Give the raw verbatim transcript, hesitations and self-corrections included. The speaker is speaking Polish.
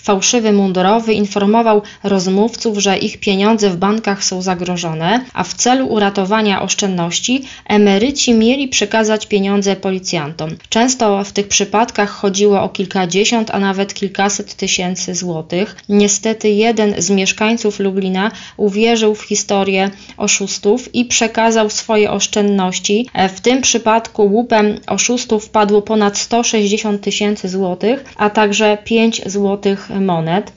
fałszywy mundurowy informował rozmówców, że ich pieniądze w bankach są zagrożone, a w celu uratowania oszczędności emeryci mieli przekazać pieniądze policjantom. Często w tych przypadkach chodziło o kilkadziesiąt, a nawet kilkaset tysięcy złotych. Niestety jeden z mieszkańców Lublina uwierzył w historię oszustów i przekazał swoje oszczędności. W tym przypadku łupem oszustów padło ponad sto sześćdziesiąt tysięcy złotych, a także pięć złotych monet.